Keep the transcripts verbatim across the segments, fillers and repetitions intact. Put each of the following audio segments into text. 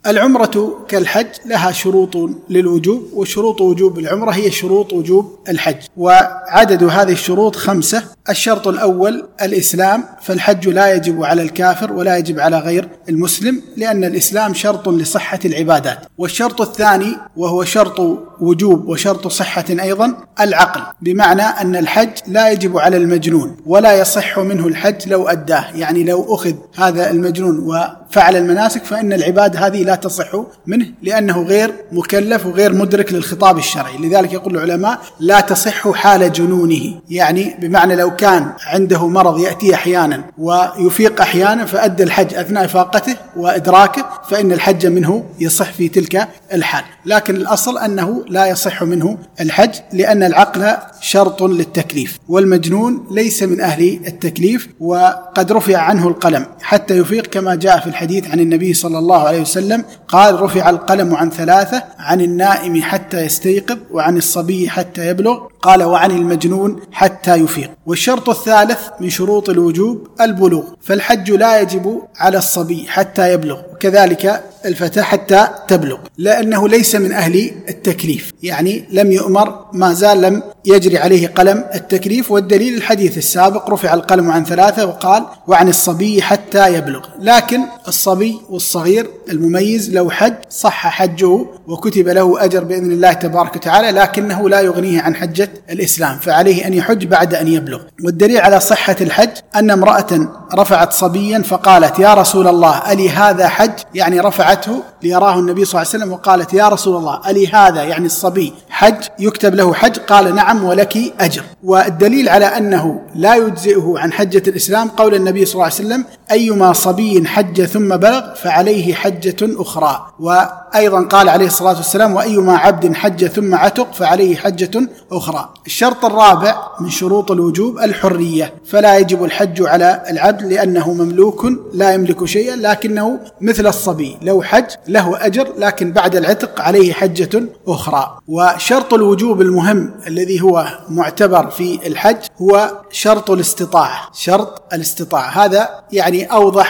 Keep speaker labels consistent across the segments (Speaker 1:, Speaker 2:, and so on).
Speaker 1: العمرة كالحج لها شروط للوجوب، وشروط وجوب العمرة هي شروط وجوب الحج، وعدد هذه الشروط خمسة. الشرط الأول الإسلام، فالحج لا يجب على الكافر ولا يجب على غير المسلم، لأن الإسلام شرط لصحة العبادات. والشرط الثاني وهو شرط وجوب وشرط صحة أيضا العقل، بمعنى أن الحج لا يجب على المجنون ولا يصح منه الحج لو أداه، يعني لو أخذ هذا المجنون وفعل المناسك فإن العباد هذه لا تصح منه، لأنه غير مكلف وغير مدرك للخطاب الشرعي. لذلك يقول العلماء لا تصح حال جنونه، يعني بمعنى لو كان عنده مرض يأتي أحيانا ويفيق أحيانا فأدى الحج أثناء إفاقته وإدراكه فإن الحج منه يصح في تلك الحال، لكن الأصل أنه لا يصح منه الحج، لأن العقل شرط للتكليف، والمجنون ليس من أهل التكليف وقد رفع عنه القلم حتى يفيق، كما جاء في الحديث عن النبي صلى الله عليه وسلم قال رفع القلم عن ثلاثة: عن النائم حتى يستيقظ، وعن الصبي حتى يبلغ، قال وعن المجنون حتى يفيق. والشرط الثالث من شروط الوجوب البلوغ، فالحج لا يجب على الصبي حتى يبلغ، وكذلك الفتاة حتى تبلغ، لأنه ليس من أهل التكليف، يعني لم يؤمر، ما زال لم يجري عليه قلم التكليف. والدليل الحديث السابق رفع القلم عن ثلاثة وقال وعن الصبي حتى يبلغ. لكن الصبي والصغير المميز لو حج صح حجه وكتب له أجر بإذن الله تبارك وتعالى، لكنه لا يغنيه عن حجة الإسلام، فعليه أن يحج بعد أن يبلغ. والدليل على صحة الحج أن امرأة رفعت صبيا فقالت يا رسول الله ألي هذا حج، يعني رفعته ليراه النبي صلى الله عليه وسلم وقالت يا رسول الله ألي هذا يعني الصبي حج يكتب له حج، قال نعم ولك أجر. والدليل على أنه لا يجزئه عن حجة الإسلام قول النبي صلى الله عليه وسلم أيما صبي حج ثم بلغ فعليه حجة أخرى. وأيضا قال عليه الصلاة والسلام وأيما عبد حج ثم عتق فعليه حجة أخرى. الشرط الرابع من شروط الوجوب الحرية، فلا يجب الحج على العبد لأنه مملوك لا يملك شيئا، لكنه مثل الصبي لو حج له أجر، لكن بعد العتق عليه حجة أخرى. وشرط الوجوب المهم الذي هو معتبر في الحج هو شرط الاستطاعة، شرط الاستطاعة هذا يعني أوضح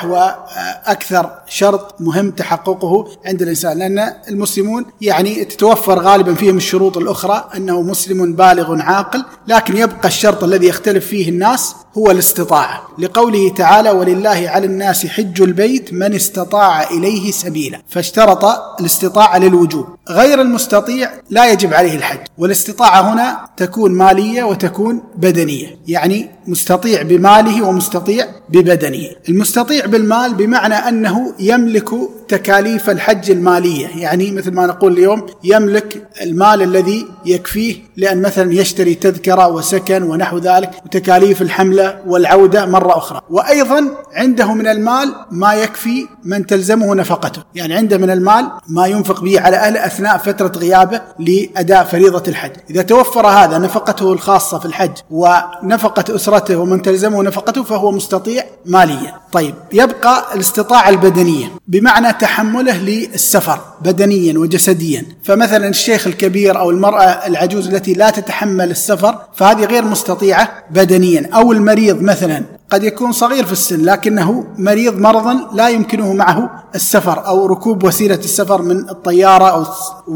Speaker 1: وأكثر شرط مهم تحققه عند الإنسان، لأن المسلمون يعني تتوفر غالبا فيهم الشروط الأخرى أنه مسلم بالغ عاقل، لكن يبقى الشرط الذي يختلف فيه الناس هو الاستطاعة، لقوله تعالى ولله على الناس حج البيت من استطاع إليه سبيلا، فاشترط الاستطاعة للوجوب. غير المستطيع لا يجب عليه الحج، والاستطاعة هنا تكون مالية وتكون بدنية، يعني مستطيع بماله ومستطيع ببدنه. المستطيع بالمال بمعنى أنه يملك تكاليف الحج المالية، يعني مثل ما نقول اليوم يملك المال الذي يكفيه لأن مثلا يشتري تذكرة وسكن ونحو ذلك وتكاليف الحملة والعودة مرة أخرى. وأيضا عنده من المال ما يكفي من تلزمه نفقته، يعني عنده من المال ما ينفق به على أهله أثناء فترة غيابه لأداء فريضة الحج. إذا توفر هذا نفقته الخاصة في الحج ونفقة أسرته ومن تلزمه نفقته فهو مستطيع ماليا. طيب يبقى الاستطاعة البدنية بمعنى تحمله للسفر بدنيا وجسديا، فمثلا الشيخ الكبير أو المرأة العجوز التي لا تتحمل السفر فهذه غير مستطيعة بدنيا، أو المريض مثلا قد يكون صغير في السن لكنه مريض مرضا لا يمكنه معه السفر أو ركوب وسيلة السفر من الطيارة أو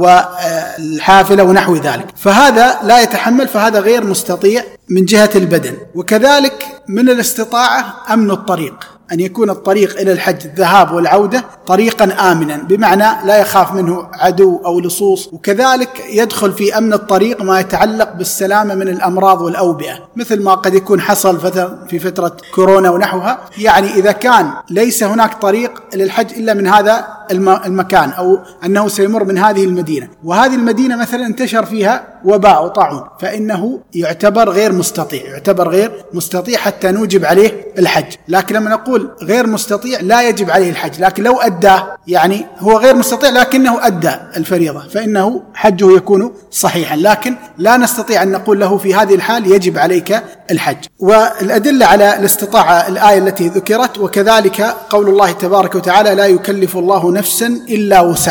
Speaker 1: والحافلة ونحو ذلك، فهذا لا يتحمل، فهذا غير مستطيع من جهة البدن. وكذلك من الاستطاعة أمن الطريق، أن يكون الطريق إلى الحج الذهاب والعودة طريقا آمنا، بمعنى لا يخاف منه عدو أو لصوص. وكذلك يدخل في أمن الطريق ما يتعلق بالسلامة من الأمراض والأوبئة، مثل ما قد يكون حصل في فترة كورونا ونحوها، يعني إذا كان ليس هناك طريق للحج إلا من هذا المكان أو أنه سيمر من هذه المدينة، وهذه المدينة مثلا انتشر فيها وباء وطاعون، فإنه يعتبر غير مستطيع، يعتبر غير مستطيع حتى نوجب عليه الحج. لكن لما نقول غير مستطيع لا يجب عليه الحج، لكن لو أداه يعني هو غير مستطيع لكنه أدى الفريضة فإنه حجه يكون صحيحا، لكن لا نستطيع أن نقول له في هذه الحال يجب عليك الحج. والأدلة على الاستطاعة الآية التي ذكرت، وكذلك قول الله تبارك وتعالى لا يكلف الله نفسا إلا وسعها،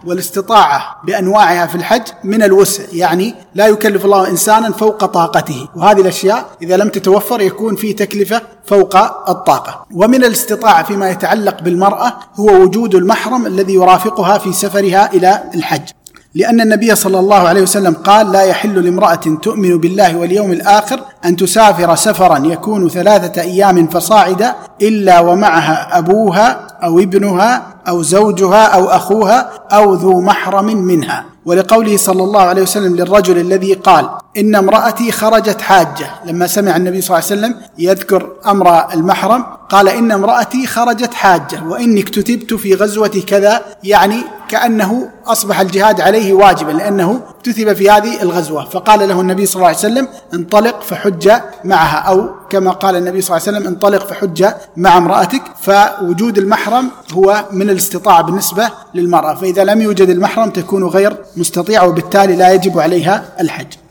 Speaker 1: والاستطاعة بأنواعها في الحج من الوسع، يعني لا يكلف الله إنسانا فوق طاقته، وهذه الأشياء إذا لم تتوفر يكون في تكلفة فوق الطاقة. ومن الاستطاعة فيما يتعلق بالمرأة هو وجود المحرم الذي يرافقها في سفرها إلى الحج، لأن النبي صلى الله عليه وسلم قال: لا يحل لامرأة تؤمن بالله واليوم الآخر أن تسافر سفرا يكون ثلاثة أيام فصاعدا إلا ومعها أبوها أو ابنها أو زوجها أو أخوها أو ذو محرم منها. ولقوله صلى الله عليه وسلم للرجل الذي قال: إن امرأتي خرجت حاجة، لما سمع النبي صلى الله عليه وسلم يذكر أمر المحرم قال: إن امرأتي خرجت حاجة وإني اكتتبت في غزوة كذا، يعني كأنه أصبح الجهاد عليه واجبا لأنه اكتتب في هذه الغزوة، فقال له النبي صلى الله عليه وسلم: انطلق فحج معها، أو كما قال النبي صلى الله عليه وسلم: انطلق فحج مع امرأتك. فوجود المحرم هو من الاستطاعة بالنسبة للمرأة، فإذا لم يوجد المحرم تكون غير مستطيعة وبالتالي لا يجب عليها الحج.